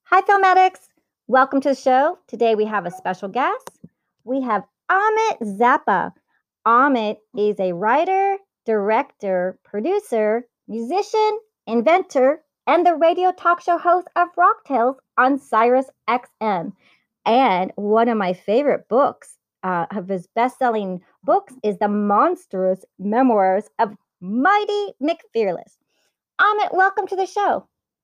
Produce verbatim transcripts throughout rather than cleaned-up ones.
Hi, Film Addicts. Welcome to the show. Today we have a special guest. We have Amit Zappa. Amit is a writer, director, producer, musician, inventor, and the radio talk show host of Rock Tales on Sirius X M. And one of my favorite books uh, of his best-selling books is The Monstrous Memoirs of Mighty McFearless. Amit, welcome to the show.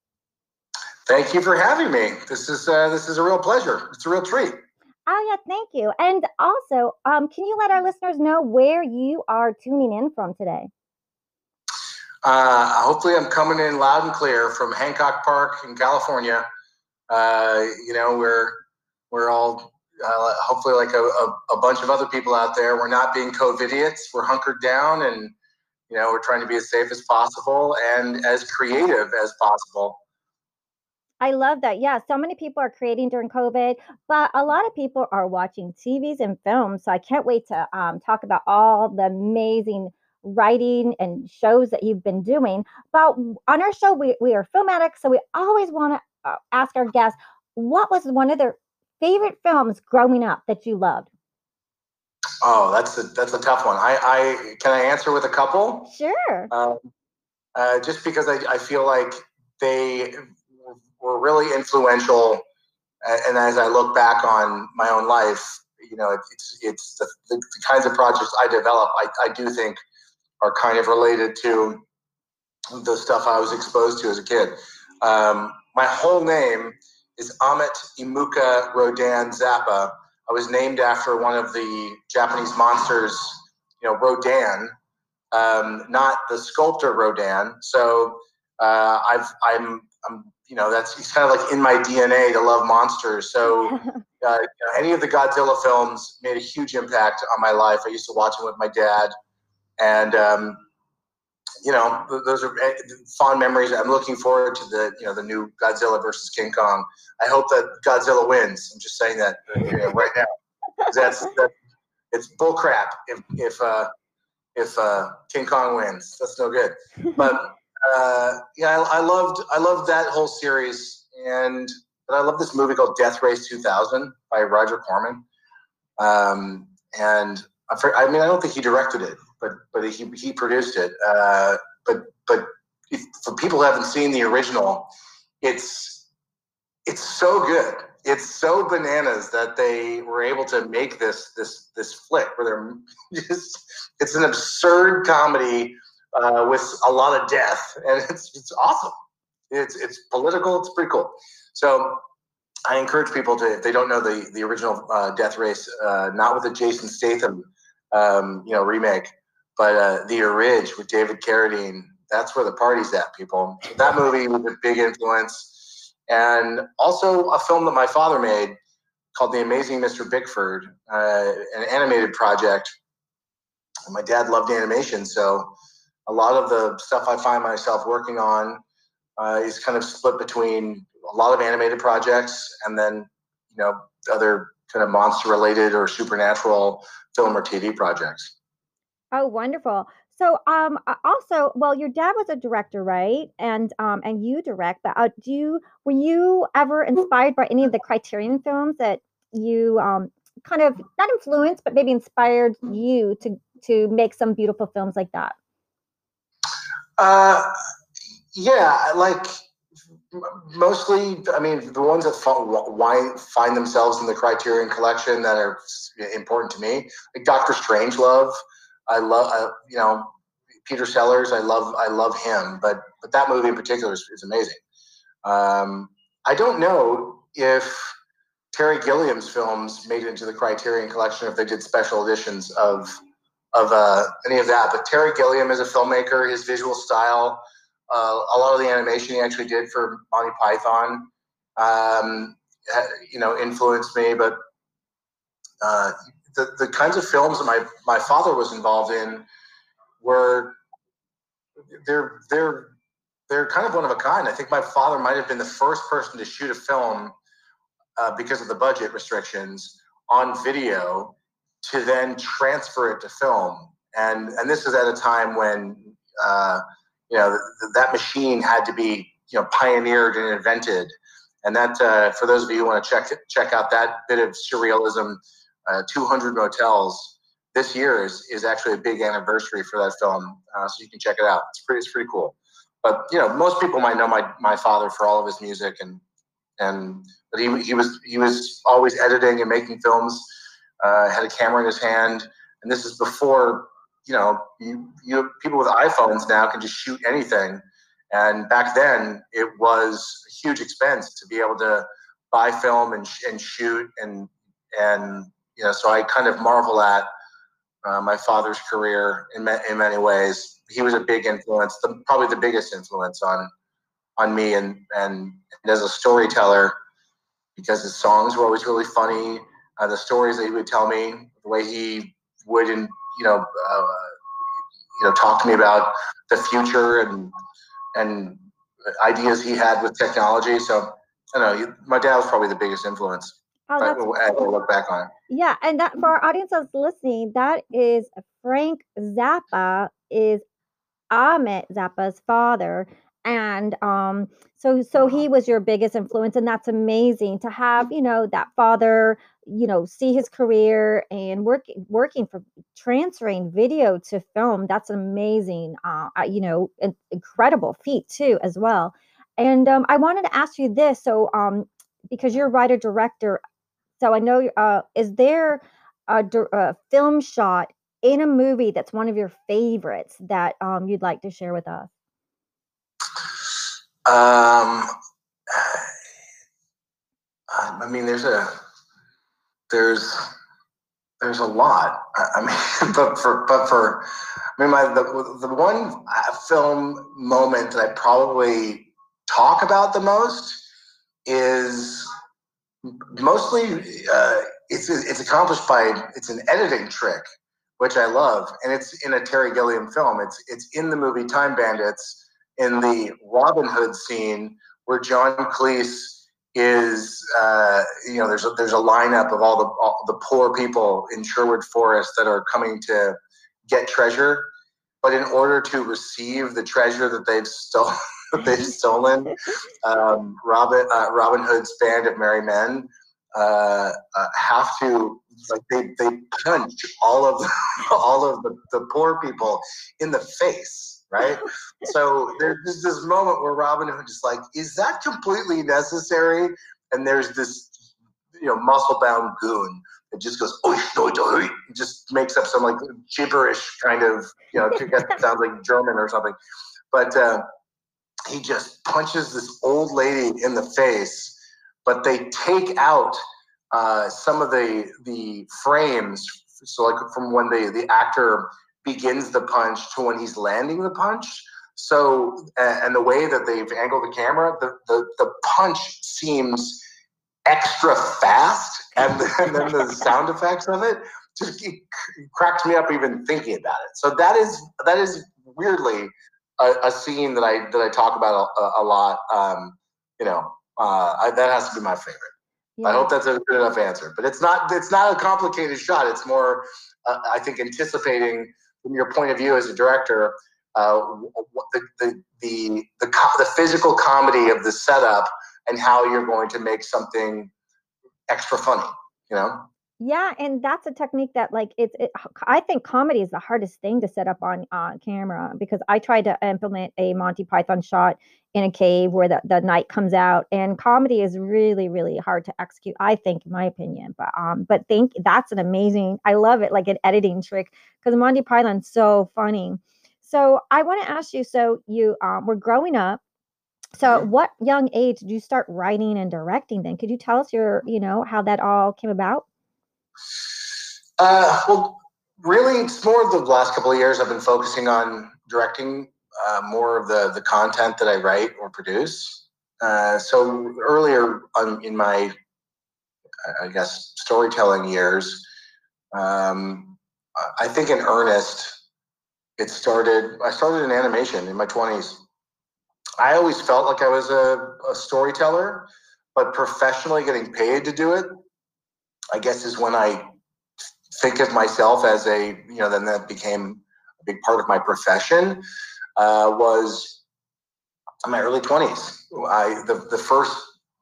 Thank you for having me. This is uh, this is a real pleasure. It's a real treat. Oh, yeah, thank you. And also, um, can you let our listeners know where you are tuning in from today? Uh, hopefully, I'm coming in loud and clear from Hancock Park in California. Uh, you know, we're we're all uh, hopefully like a, a, a bunch of other people out there. We're not being COVIDiots. We're hunkered down, and you know, we're trying to be as safe as possible and as creative as possible. I love that. Yeah, so many people are creating during COVID, but a lot of people are watching T Vs and films. So I can't wait to um, talk about all the amazing writing and shows that you've been doing. But on our show, we, we are film addicts, so we always want to uh, ask our guests, what was one of their favorite films growing up that you loved? Oh, that's a that's a tough one. I, I can I answer with a couple? Sure. Uh, uh, just because I, I feel like they were really influential. And as I look back on my own life, you know, it's it's the, the, the kinds of projects I develop, I, I do think are kind of related to the stuff I was exposed to as a kid. Um, my whole name is Amit Imuka Rodin Zappa. I was named after one of the Japanese monsters, you know, Rodin, um, not the sculptor Rodin. So uh, I've I'm I'm you know that's it's kind of like in my D N A to love monsters. So uh, you know, any of the Godzilla films made a huge impact on my life. I used to watch them with my dad, and um, you know those are fond memories. I'm looking forward to the you know the new Godzilla versus King Kong. I hope that Godzilla wins. I'm just saying that you know, right now. That's that. It's bull crap if if uh, if uh, King Kong wins. That's no good. But uh, yeah, I, I loved I loved that whole series, and but I love this movie called Death Race two thousand by Roger Corman. Um, and I, I mean, I don't think he directed it, but but he he produced it. Uh, but but if, for people who haven't seen the original, it's it's so good. It's so bananas that they were able to make this this this flick where they're just it's an absurd comedy uh, with a lot of death, and it's it's awesome. It's it's political. It's pretty cool. So I encourage people to, if they don't know the the original uh, Death Race, uh, not with the Jason Statham um, you know remake, but uh, the Orig with David Carradine. That's where the party's at, people. So that movie was a big influence. And also a film that my father made called The Amazing Mister Bickford, uh, an animated project. My dad loved animation, so a lot of the stuff I find myself working on uh, is kind of split between a lot of animated projects and then, you know, other kind of monster-related or supernatural film or T V projects. Oh, wonderful. So, um, uh, also, well, your dad was a director, right? And um, and you direct, but uh, do you were you ever inspired by any of the Criterion films that you um kind of not influenced, but maybe inspired you to to make some beautiful films like that? Uh, yeah, like mostly, I mean, the ones that find, find themselves in the Criterion Collection that are important to me, like Doctor Strangelove. I love, uh, you know, Peter Sellers. I love, I love him, but but that movie in particular is, is amazing. Um, I don't know if Terry Gilliam's films made it into the Criterion Collection, if they did special editions of of uh, any of that. But Terry Gilliam is a filmmaker. His visual style, uh, a lot of the animation he actually did for Monty Python, um, you know, influenced me. But uh, the the kinds of films that my my father was involved in were they're they're they're kind of one of a kind. I think my father might have been the first person to shoot a film uh, because of the budget restrictions on video to then transfer it to film. And and this is at a time when uh, you know th- that machine had to be you know pioneered and invented. And that, uh, for those of you who want to check check out that bit of surrealism, uh, two hundred Motels this year is, is actually a big anniversary for that film, uh, so you can check it out. It's pretty it's pretty cool. But you know, most people might know my my father for all of his music, and and but he he was he was always editing and making films. Uh, had a camera in his hand, and this is before, you know, you you people with iPhones now can just shoot anything. And back then, it was a huge expense to be able to buy film and and shoot, and and you know, so I kind of marvel at uh, my father's career in ma- in many ways. He was a big influence, the, probably the biggest influence on on me, and, and and as a storyteller, because his songs were always really funny. Uh, the stories that he would tell me, the way he would, and you know, uh, you know, talk to me about the future and and ideas he had with technology. So I don't know. My dad was probably the biggest influence. Oh, But that's as I look back on it. Yeah, and that for our audience that's listening, that is Frank Zappa is Ahmet Zappa's father. And um, so so he was your biggest influence, and that's amazing to have, you know, that father, you know, see his career and working working for transferring video to film. That's amazing, uh, uh, you know, an incredible feat too, as well. And um, I wanted to ask you this, so um, because you're a writer director, so I know, uh, is there a, dir- a film shot in a movie that's one of your favorites that um, you'd like to share with us? Um, I mean, there's a there's there's a lot. I, I mean, but for but for I mean, my the the one film moment that I probably talk about the most is mostly uh, it's it's accomplished by it's an editing trick, which I love, and it's in a Terry Gilliam film. It's it's in the movie Time Bandits, in the Robin Hood scene where John Cleese is, uh, you know, there's a, there's a lineup of all the all the poor people in Sherwood Forest that are coming to get treasure, but in order to receive the treasure that they've stolen, that they've stolen, um, Robin uh, Robin Hood's band of merry men uh, uh, have to, like, they, they punch all of the, all of the, the poor people in the face, right? So there's this moment where Robin Hood is like, is that completely necessary? And there's this, you know, muscle bound goon that just goes, oh, just makes up some like gibberish kind of, you know, it sounds like German or something. But uh, he just punches this old lady in the face, but they take out uh, some of the the frames, so like from when the the actor begins the punch to when he's landing the punch. So and the way that they've angled the camera, the the, the punch seems extra fast, and, and then the sound effects of it just it cracks me up even thinking about it. So that is that is weirdly a, a scene that I that I talk about a, a lot. Um, you know, uh, I, that has to be my favorite. Yeah. I hope that's a good enough answer, but it's not it's not a complicated shot. It's more, uh, I think, anticipating from your point of view as a director, uh, the, the the the the physical comedy of the setup and how you're going to make something extra funny. You know. Yeah, and that's a technique that, like, it's it, I think comedy is the hardest thing to set up on on camera, because I tried to implement a Monty Python shot in a cave where the, the night comes out, and comedy is really really hard to execute, I think, in my opinion. But um but think that's an amazing, I love it, like an editing trick, because Monty Python's so funny. So I want to ask you, so you um were growing up, so Mhm. what young age did you start writing and directing then? Could you tell us your, you know, how that all came about? Uh, well, really, it's more of the last couple of years I've been focusing on directing uh, more of the the content that I write or produce. Uh, so earlier on in my, I guess, storytelling years, um, I think in earnest, it started. I started in animation in my twenties. I always felt like I was a, a storyteller, but professionally getting paid to do it, I guess, is when I think of myself as a, you know, then that became a big part of my profession, uh, was in my early twenties. I, the, the first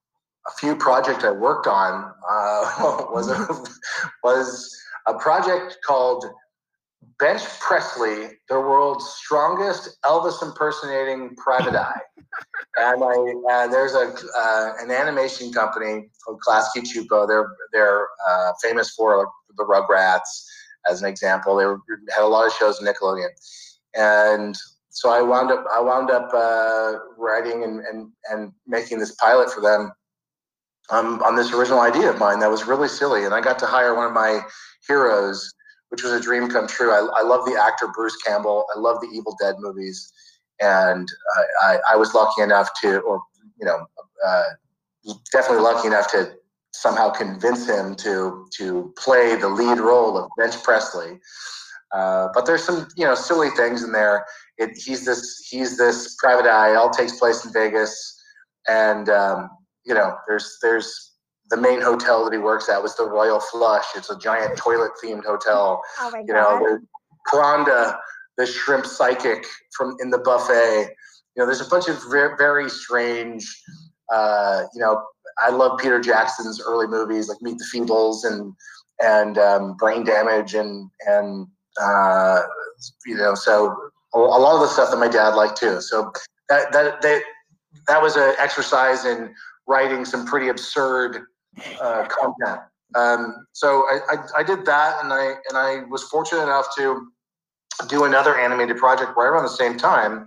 a few projects I worked on uh, was a, was a project called Bench Presley, the world's strongest Elvis impersonating private eye. And I, uh, there's a uh, an animation company called Klasky Csupo. They're they're uh, famous for the Rugrats, as an example. They were, had a lot of shows on Nickelodeon, and so I wound up I wound up uh, writing and, and and making this pilot for them um, on this original idea of mine that was really silly. And I got to hire one of my heroes, which was a dream come true. I, I love the actor Bruce Campbell. I love the Evil Dead movies. And I, I, I was lucky enough to, or, you know, uh, definitely lucky enough to somehow convince him to to play the lead role of Bench Presley. Uh, but there's some, you know, silly things in there. It, he's this he's this private eye. It all takes place in Vegas, and um, you know, there's there's the main hotel that he works at was the Royal Flush. It's a giant toilet themed hotel. Oh my you know, God. there's Pronda, the shrimp psychic from in the buffet. You know, there's a bunch of very, very strange. Uh, you know, I love Peter Jackson's early movies like Meet the Feebles and and um, Brain Damage and and uh, you know, so a, a lot of the stuff that my dad liked too. So that that that that was an exercise in writing some pretty absurd uh, content. Um, so I, I I did that, and I and I was fortunate enough to do another animated project right around the same time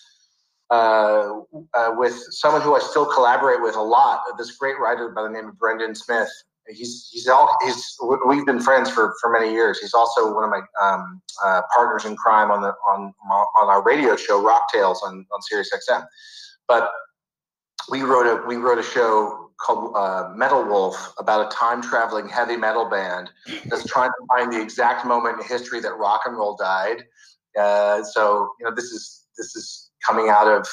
uh, uh, with someone who I still collaborate with a lot. This great writer by the name of Brendan Smith. He's he's all he's we've been friends for, for many years. He's also one of my um, uh, partners in crime on the on on our radio show Rock Tales on on Sirius X M. But we wrote a we wrote a show called uh, Metal Wolf about a time traveling heavy metal band that's trying to find the exact moment in history that rock and roll died. Uh, so you know this is this is coming out of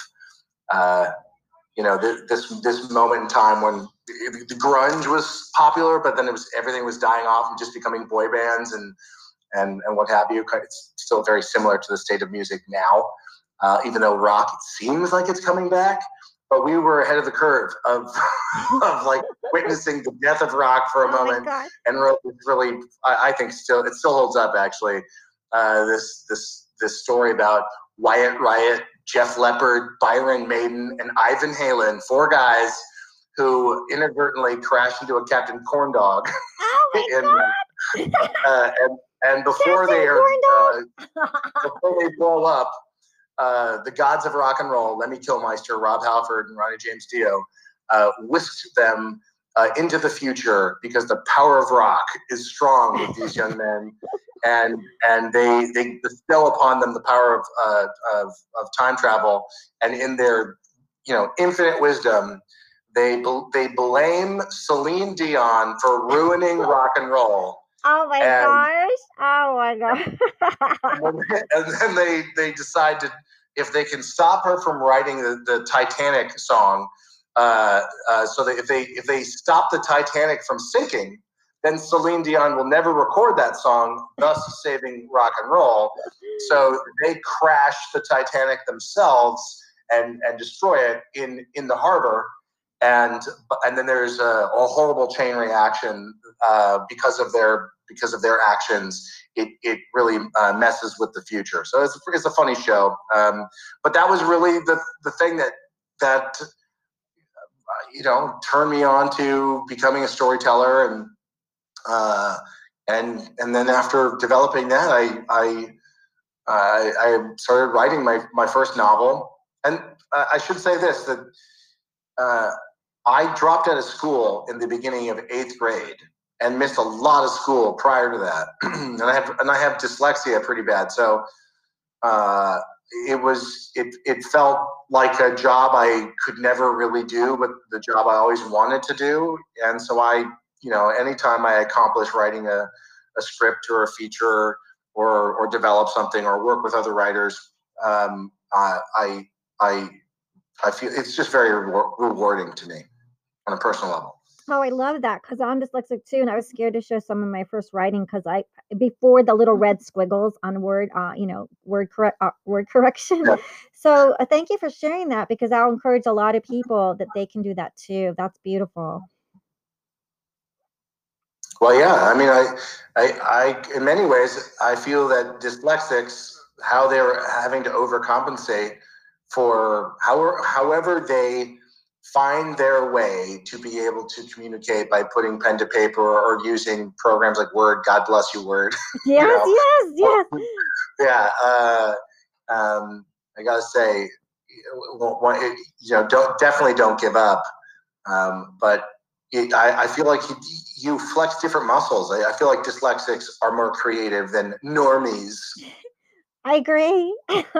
uh, you know th- this this moment in time when the, the grunge was popular, but then it was everything was dying off and just becoming boy bands and and and what have you. It's still very similar to the state of music now, uh, even though rock seems like it's coming back. But we were ahead of the curve of, of like witnessing the death of rock for a Oh my moment, God. and really, really, I, I think still it still holds up. Actually, uh, this this this story about Wyatt Riot, Jeff Leppard, Byron Maiden, and Ivan Halen, four guys who inadvertently crashed into a Captain Corn Dog, Oh my and, God. uh, and and before Captain they are Corn uh, before they blow up. Uh, the gods of rock and roll, Lemmy Kilmister, Rob Halford, and Ronnie James Dio, uh, whisked them uh, into the future because the power of rock is strong with these young men, and and they they bestow upon them the power of uh, of, of time travel, and in their you know infinite wisdom, they they blame Celine Dion for ruining rock and roll. Oh my and, gosh. Oh my God. and, then, and then they they decide to, if they can stop her from writing the, the Titanic song, uh, uh, so that if they if they stop the Titanic from sinking, then Celine Dion will never record that song, thus saving rock and roll. So they crash the Titanic themselves and and destroy it in in the harbor, and and then there's a, a horrible chain reaction uh, because of their because of their actions. It it really uh, messes with the future. So it's, it's a funny show. Um, but that was really the the thing that that uh, you know turned me on to becoming a storyteller, and uh, and and then after developing that, I I I, I started writing my my first novel. And uh, I should say this, that uh, I dropped out of school in the beginning of eighth grade and missed a lot of school prior to that. and I have and I have dyslexia pretty bad. So uh, it was it it felt like a job I could never really do, but the job I always wanted to do. And so I, you know, anytime I accomplish writing a, a script or a feature or or develop something or work with other writers, um, I I I I feel it's just very rewar- rewarding to me on a personal level. Oh, I love that because I'm dyslexic too, and I was scared to show some of my first writing because I before the little red squiggles on word, uh, you know, word correct, uh, word correction. Yeah. So uh, thank you for sharing that, because I'll encourage a lot of people that they can do that too. That's beautiful. Well, yeah, I mean, I, I, I, in many ways, I feel that dyslexics, how they're having to overcompensate for how, however they find their way to be able to communicate by putting pen to paper or using programs like Word. God bless you, Word. Yes, you know? yes, yes. Yeah, uh, um, I gotta say, you know, don't definitely don't give up. Um, but it, I, I feel like you, you flex different muscles. I, I feel like dyslexics are more creative than normies. I agree.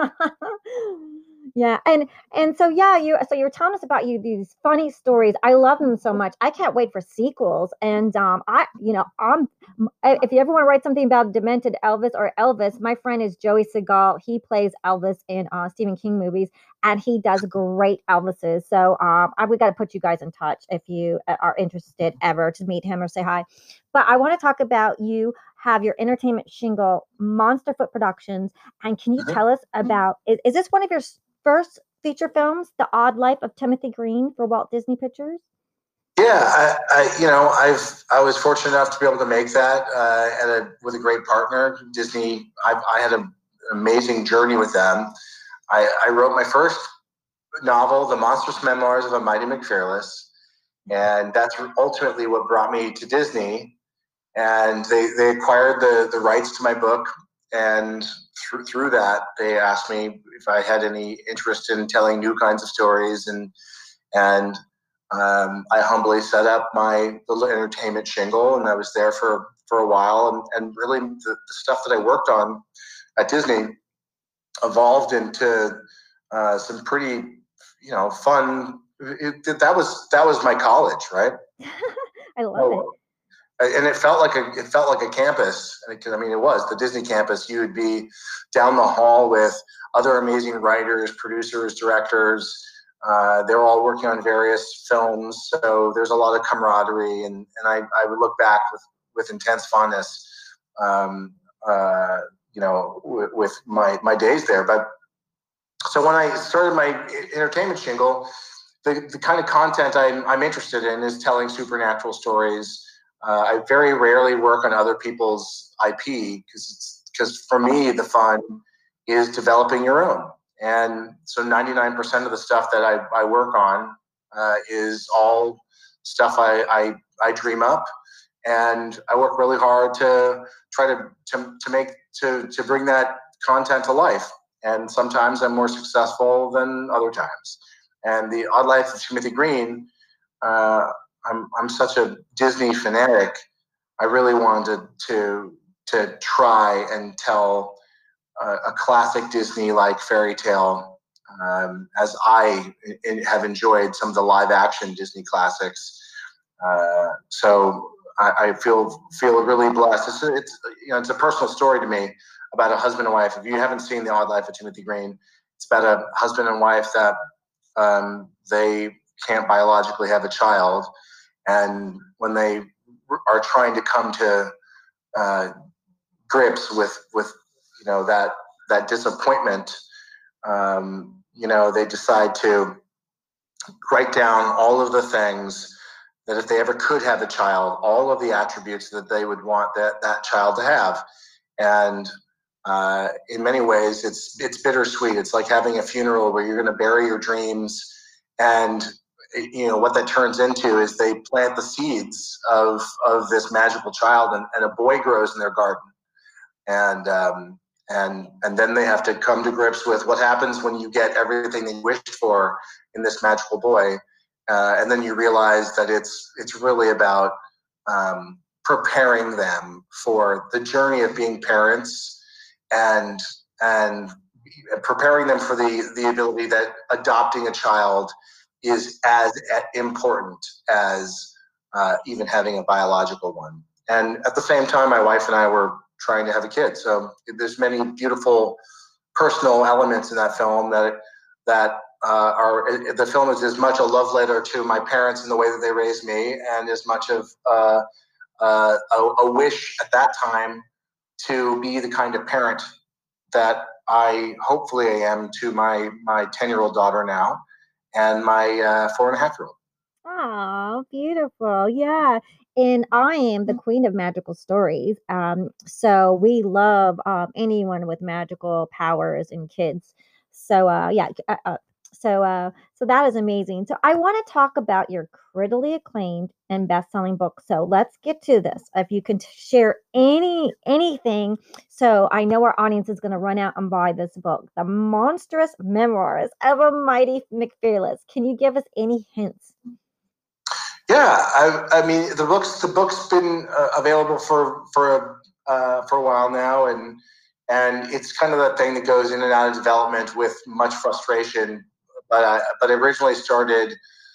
Yeah, and and so yeah, you so you were telling us about you these funny stories. I love them so much. I can't wait for sequels. And um, I, you know, I'm if you ever want to write something about demented Elvis or Elvis, my friend is Joey Segal. He plays Elvis in uh, Stephen King movies, and he does great Elvises. So um, I, we got to put you guys in touch if you uh, are interested ever to meet him or say hi. But I want to talk about you have your entertainment shingle, Monster Foot Productions. And can you tell us about, is, is this one of your first feature films, The Odd Life of Timothy Green for Walt Disney Pictures? Yeah, I, I you know, I've I was fortunate enough to be able to make that uh, at a, with a great partner, Disney. I've, I had a, an amazing journey with them. I, I wrote my first novel, The Monstrous Memoirs of a Mighty McFearless, and that's ultimately what brought me to Disney. And they, they acquired the, the rights to my book, and through, through that, they asked me if I had any interest in telling new kinds of stories, and and um, I humbly set up my little entertainment shingle, and I was there for, for a while, and, and really the, the stuff that I worked on at Disney evolved into uh, some pretty, you know, fun. It, it, that was that was my college, right? I love so, it. And it felt like a it felt like a campus. I mean, it was the Disney campus. You would be down the hall with other amazing writers, producers, directors. Uh, they're all working on various films, so there's a lot of camaraderie, and, and I, I would look back with, with intense fondness, um, uh, you know, w- with my, my days there. But so when I started my entertainment shingle, the, the kind of content I'm, I'm interested in is telling supernatural stories. Uh, I very rarely work on other people's I P because because for me the fun is developing your own. And so ninety-nine percent of the stuff that I, I work on uh, is all stuff I, I, I dream up, and I work really hard to try to, to, to make to, to bring that content to life. And sometimes I'm more successful than other times. And The Odd Life of Timothy Green, uh, I'm I'm such a Disney fanatic. I really wanted to to try and tell a, a classic Disney-like fairy tale, um, as I in, have enjoyed some of the live-action Disney classics. Uh, so I, I feel feel really blessed. It's, it's you know it's a personal story to me about a husband and wife. If you haven't seen The Odd Life of Timothy Green, it's about a husband and wife that um, they can't biologically have a child, and when they are trying to come to uh, grips with with you know that that disappointment, um, you know they decide to write down all of the things that if they ever could have a child, all of the attributes that they would want that that child to have. And uh, in many ways, it's it's bittersweet. It's like having a funeral where you're going to bury your dreams, and you know what that turns into is they plant the seeds of of this magical child, and, and a boy grows in their garden, and um, and and then they have to come to grips with what happens when you get everything they wished for in this magical boy, uh, and then you realize that it's it's really about um, preparing them for the journey of being parents, and and preparing them for the the ability that adopting a child is as important as uh, even having a biological one. And at the same time, my wife and I were trying to have a kid. So there's many beautiful personal elements in that film that that uh, are the film is as much a love letter to my parents and the way that they raised me, and as much of uh, uh, a, a wish at that time to be the kind of parent that I hopefully I am to my my ten year old daughter now, and my uh, four and a half year old. Oh, beautiful. Yeah. And I am the queen of magical stories. Um, so we love um, anyone with magical powers and kids. So uh, yeah, uh, uh, so uh, so that is amazing. So I want to talk about your critically acclaimed and best-selling book. So let's get to this. If you can t- share any anything, so I know our audience is going to run out and buy this book, The Monstrous Memoirs of a Mighty McFearless. Can you give us any hints? Yeah, I, I mean the book's the book's been uh, available for for uh, for a while now, and and it's kind of that thing that goes in and out of development with much frustration. But I, but it originally started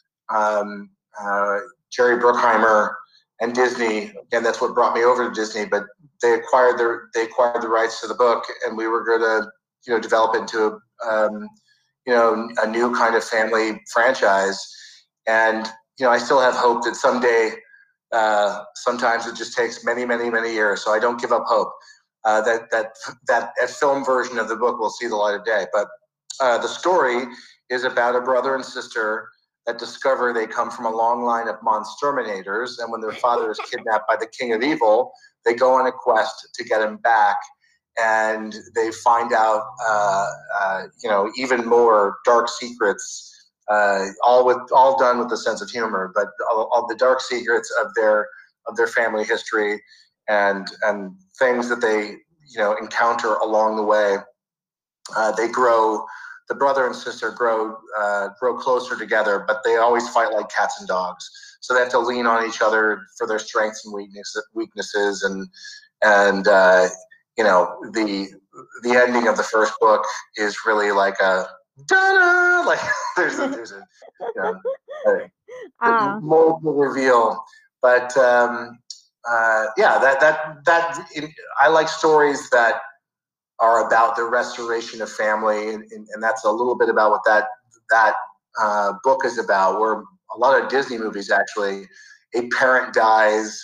um, uh, Jerry Bruckheimer and Disney. Again, that's what brought me over to Disney. But they acquired the they acquired the rights to the book, and we were going to you know develop into a um, you know a new kind of family franchise. And you know, I still have hope that someday. Uh, sometimes it just takes many, many, many years. So I don't give up hope uh, that that that a film version of the book will see the light of day. But uh, the story is about a brother and sister that discover they come from a long line of monsterminators, and when their father is kidnapped by the king of evil, they go on a quest to get him back, and they find out, uh, uh, you know, even more dark secrets. Uh, all with all done with a sense of humor, but all, all the dark secrets of their of their family history, and and things that they you know encounter along the way. Uh, they grow. The brother and sister grow uh, grow closer together, but they always fight like cats and dogs. So they have to lean on each other for their strengths and weaknesses, weaknesses, and and uh, you know the the ending of the first book is really like a da-da! Like there's a there's a, you know, a, a Ah. multiple reveal, but um, uh, yeah, that that that I like stories that are about the restoration of family, and, and, and that's a little bit about what that that uh, book is about. Where a lot of Disney movies actually, a parent dies,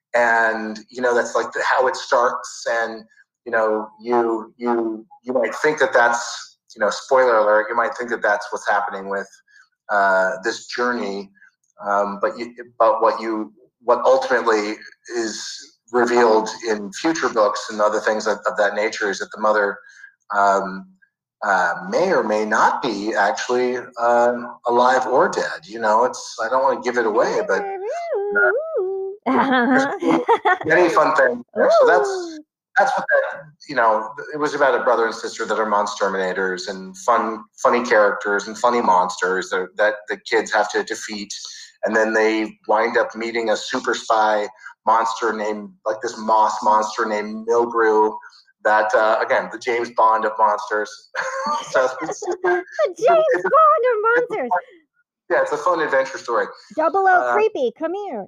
and you know that's like the, how it starts, and you know you you you might think that that's you know spoiler alert. You might think that that's what's happening with uh, this journey, um, but you, but what you what ultimately is revealed in future books and other things of, of that nature is that the mother um, uh, may or may not be actually uh, alive or dead. You know, it's I don't want to give it away, but uh, there's many fun things there. So that's that's what that you know. It was about a brother and sister that are monsterminators and fun, funny characters and funny monsters that, that the kids have to defeat, and then they wind up meeting a super spy monster named like this moss monster named Milgrew. That uh, again, the James Bond of monsters. So it's, the James Bond of monsters. Yeah, it's a fun adventure story. Double O uh, creepy, come here.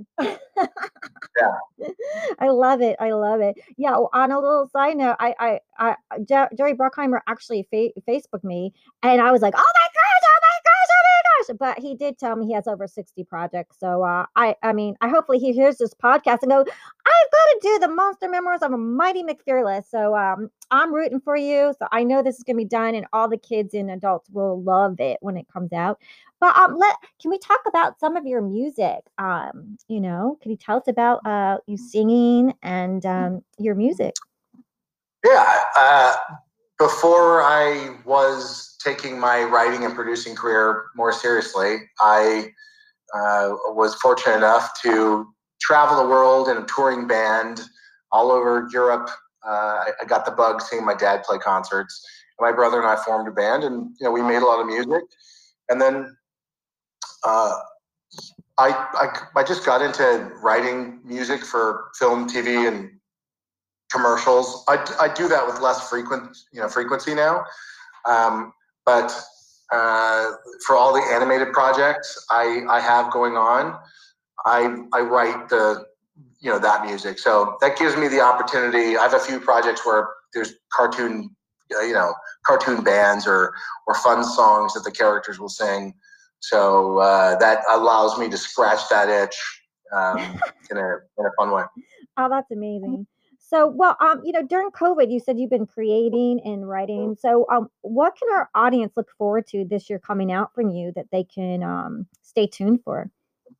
Yeah, I love it. I love it. Yeah. On a little side note, I, I, I J- Jerry Bruckheimer actually fa- Facebooked me, and I was like, "Oh my gosh! Oh my gosh! Oh my gosh!" But he did tell me he has over sixty projects. So uh, I, I mean, I hopefully he hears this podcast and go, "I've got to do the Monster Memoirs of a Mighty McFearless." So um, I'm rooting for you. So I know this is going to be done, and all the kids and adults will love it when it comes out. But um, let can we talk about some of your music? Um, you know, can you tell us about uh you singing and um your music? Yeah. Uh, before I was taking my writing and producing career more seriously, I uh, was fortunate enough to travel the world in a touring band all over Europe. Uh, I, I got the bug seeing my dad play concerts. My brother and I formed a band, and you know we made a lot of music. And then uh, I, I I just got into writing music for film, T V, and commercials. I, I do that with less frequent you know frequency now, um, but uh, for all the animated projects I, I have going on, I I write the you know that music. So that gives me the opportunity. I have a few projects where there's cartoon you know cartoon bands or or fun songs that the characters will sing. So uh, that allows me to scratch that itch um, in a in a fun way. Oh, that's amazing. So, well, um, you know, during COVID, you said you've been creating and writing. So, um, what can our audience look forward to this year coming out from you that they can um, stay tuned for?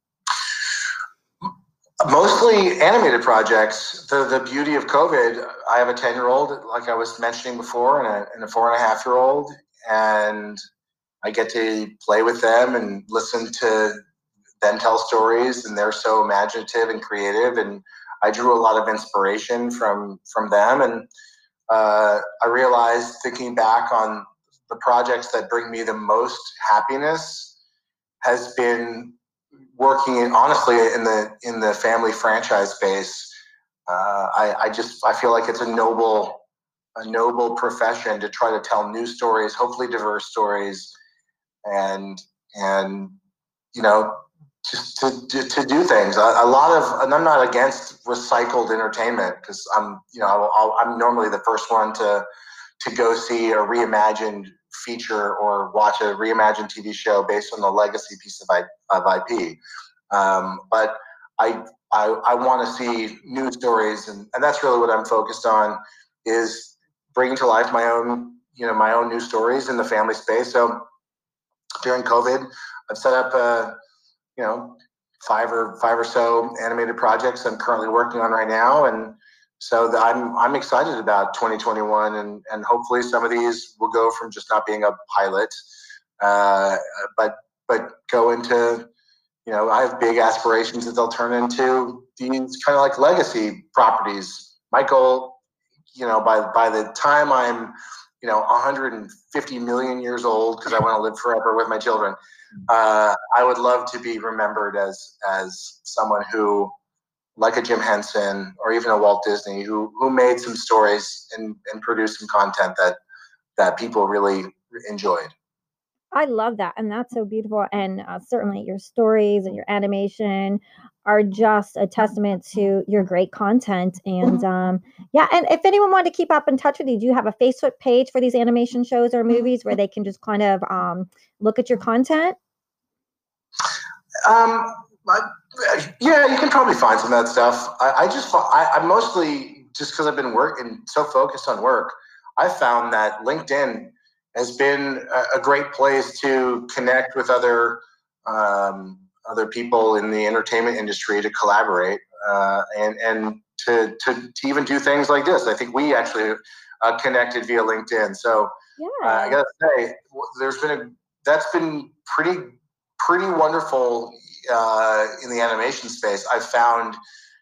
Mostly animated projects. The the beauty of COVID, I have a ten year old, like I was mentioning before, and a, and a four and a half year old, and I get to play with them and listen to them tell stories, and they're so imaginative and creative, and I drew a lot of inspiration from from them, and uh, I realized, thinking back on the projects that bring me the most happiness, has been working in, honestly, in the in the family franchise space. Uh, I, I just I feel like it's a noble a noble profession to try to tell new stories, hopefully diverse stories, and and you know, just to, to, to do things. A, a lot of, and I'm not against recycled entertainment, because I'm, you know, I'll, I'll, I'm normally the first one to to go see a reimagined feature or watch a reimagined T V show based on the legacy piece of, I, of I P. Um, but I I, I want to see new stories, and, and that's really what I'm focused on, is bringing to life my own, you know, my own new stories in the family space. So during COVID, I've set up a, you know, five or five or so animated projects I'm currently working on right now, and so the, I'm I'm excited about twenty twenty-one, and and hopefully some of these will go from just not being a pilot, uh, but but go into, you know, I have big aspirations that they'll turn into these kind of like legacy properties. My goal, you know, by by the time I'm, you know, one hundred fifty million years old, because I want to live forever with my children, uh, I would love to be remembered as as someone who, like a Jim Henson or even a Walt Disney, who who made some stories and, and produced some content that that people really enjoyed. I love that, and that's so beautiful. And uh, certainly, your stories and your animation are just a testament to your great content. And um, yeah, and if anyone wanted to keep up in touch with you, do you have a Facebook page for these animation shows or movies where they can just kind of um, look at your content? Um, I, yeah, you can probably find some of that stuff. I, I just I, I mostly, just because I've been working so focused on work, I found that LinkedIn has been a, a great place to connect with other um, other people in the entertainment industry, to collaborate, uh, and and to, to to even do things like this. I think we actually uh, connected via LinkedIn. So Yeah. uh, I gotta say, there's been a that's been pretty pretty wonderful uh, in the animation space. I've found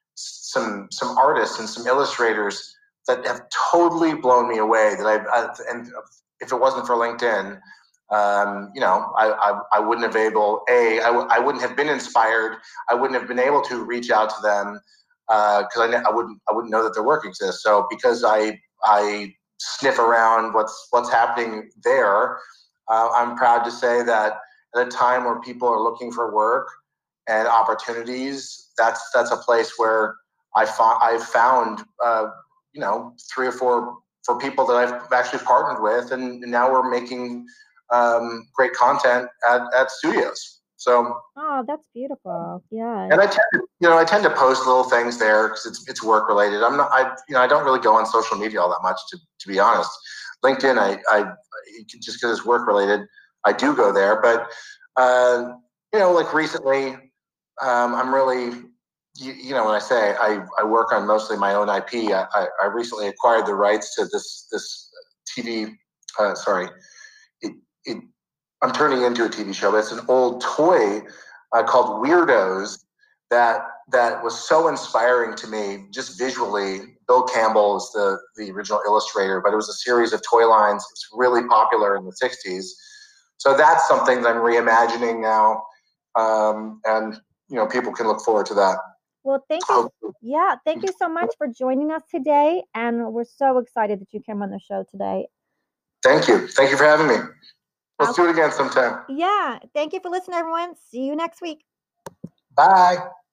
some some artists and some illustrators that have totally blown me away. That I've, I've and if it wasn't for LinkedIn, um, you know, I, I I wouldn't have able a I, w- I wouldn't have been inspired. I wouldn't have been able to reach out to them, because uh, I, I wouldn't I wouldn't know that their work exists. So because I I sniff around what's what's happening there, uh, I'm proud to say that at a time where people are looking for work and opportunities, that's that's a place where I found I've found uh, you know, three or four for people that I've actually partnered with, and now we're making um, great content at, at studios. So, Oh, that's beautiful. Yeah. and I tend to, you know, I tend to post little things there because it's it's work related. I'm not, I you know, I don't really go on social media all that much, to to be honest. LinkedIn, I I just because it's work related, I do go there, but uh, you know, like recently, um, I'm really, you, you know, when I say I, I work on mostly my own I P, I, I, I recently acquired the rights to this this T V. Uh, sorry, it, it I'm turning into a T V show, but it's an old toy uh, called Weirdos that that was so inspiring to me just visually. Bill Campbell is the the original illustrator, but it was a series of toy lines. It's really popular in the sixties. So that's something that I'm reimagining now, um, and you know, people can look forward to that. Well, thank you. Yeah, thank you so much for joining us today, and we're so excited that you came on the show today. Thank you. Thank you for having me. Let's do it again sometime. Yeah. Thank you for listening, everyone. See you next week. Bye.